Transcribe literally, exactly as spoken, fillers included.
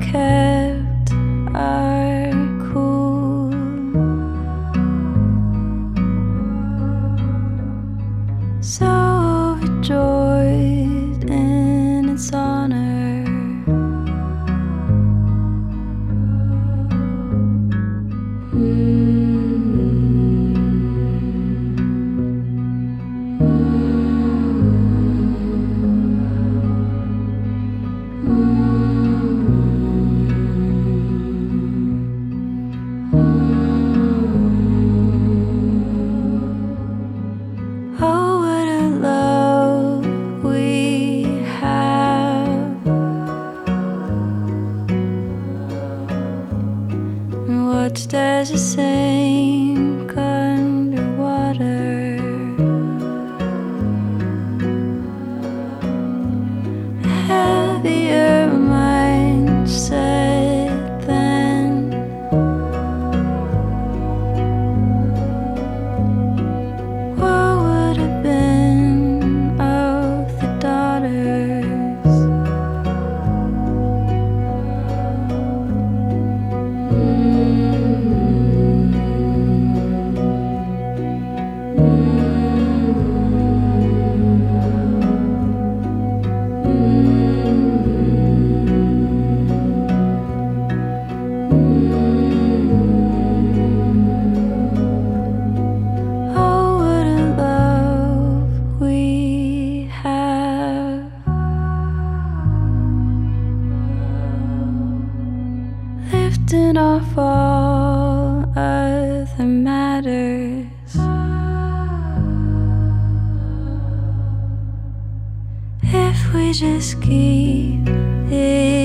kept our cool. So overjoyed in its honor. Oh, what a love we have, and watched as it sank underwater. A heavier mindset than what would have been of the daughters. Oh, what a love we have. Lifting off all other matters. If we just keep it